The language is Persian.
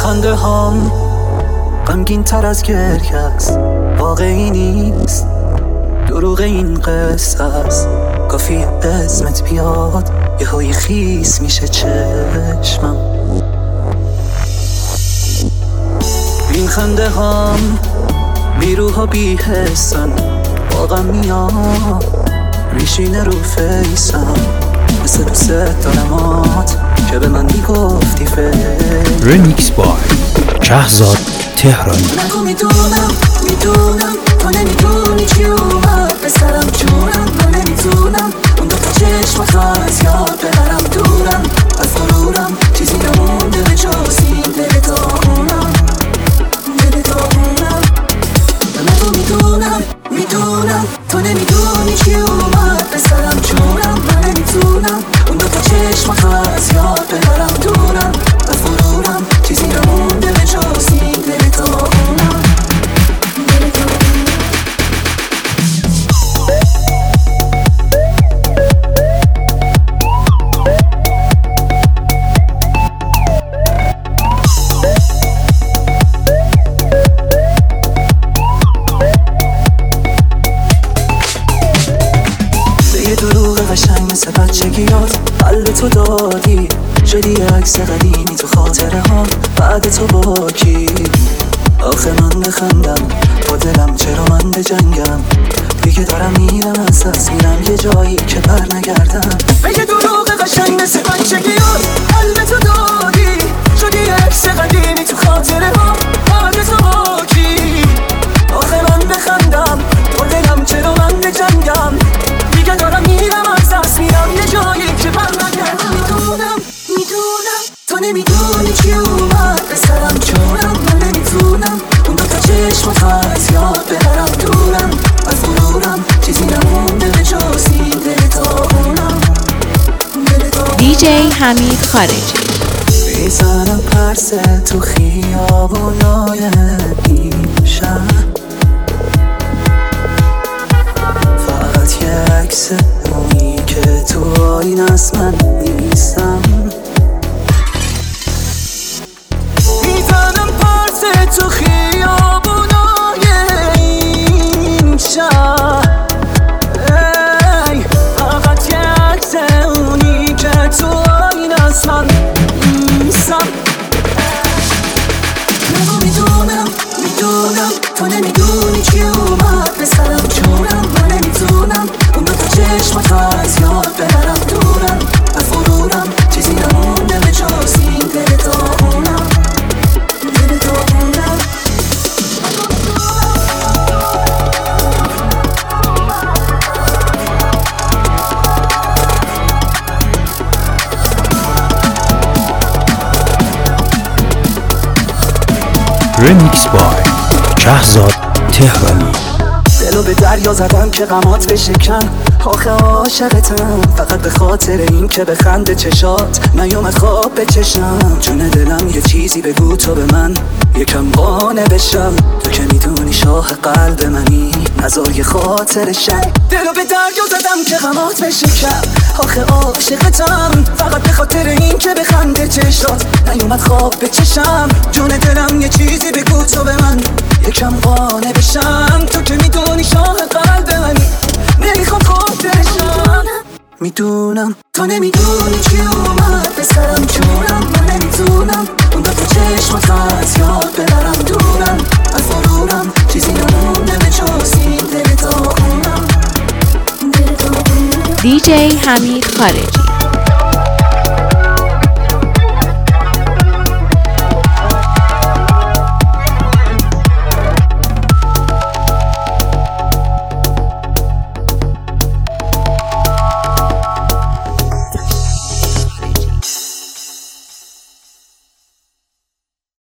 خنده هام غمگین تر از گریه است، واقعی نیست، دروغ این قصه است. کافی اسمت بیاد یه های خیس میشه چشمم. این خنده هام بیروها بی حسن، واقعا میاد میشینه رو فیسم. مثل دوست دارمات که به من میگفتی فکر. رمیکس بای شهرزاد تهرانی. نگو میدونم تو نمیدونی چی اومد به سرم جونم. من نمیتونم اون دوتا چشمات را از یاد ببرم دورم از غرورم. چیزی نمونده به جز این دل داغونم. نگو میدونم تو نمیدونی چی اومد به سرم جونم. من نمیتونم اون دوتا چشمات را از یاد ببرم دورم از غرورم. چیزی نمونده به جز این دل داغونم. مثل بچگیات قلب تو دادی، شدی عکس قدیمی تو خاطره ها بعد تو با کی. آخه من بخندم با دلم، چرا من بجنگم؟ دیگه دارم میرم از دست میرم یه جایی که بر نگردم. بگه دروغ قشنگ مثل بچگیات قلب تو دادی، شدی عکس قدیمی تو خاطره ها بعد تو با کی. آخه من بخندم با دلم، چرا من بجنگم؟ دیگه دارم میرم از دست میرم یه جایی که بر نگردم. میدونم تو نمیدونی چی اومد به سرم جونم. من نمیتونم اون دوتا چشمات را از یاد ببرم دورم از غرورم. چیزی نمونده به جز این دل داغونم. دیجی حمید خارجی. میزنم پرسه تو خیابونای این شهر، فقط یه عکس اونی که تو آینه است من نیستم. میزنم پرسه تو خیابونای این شهر، فقط یه عکس اونی که تو آینه است من نیستم. نگو میدونم تو نمیدونی چی اومد به سرم جونم. من نمیتونم اون دوتا چشمات را از یاد ببرم دورم از غرورم. چیزی نمونده به جز این دل داغونم. رمیکس بای شهرزاد تهرانی. دلو به دریا زدم که غمات بشکن، آخه عاشقتم فقط به خاطر این که بخنده چشات نیومد خواب بچشم. جون دلم یه چیزی بگو تو به من یکم قانع بشم. تو که میدونی شاه قلب منی، نزار یه خاطرشم. دلو به دریا زدم که غمات بشکن، آخه عاشقتم فقط به خاطر این که بخنده چشات نیومد خواب بچشم. جون دلم یه چیزی بگو تو به من یکم قانع بشم. تو که میدونی شاه قلب منی، نمیخوام خاطرشم. میدونم تو نمیدونی چی اومد به سرم جونم. من نمیتونم اون دوتا چشمات را از یاد ببرم دورم از غرورم. چیزی نمونده به جز این دل داغونم. دیجی حمید خارجی.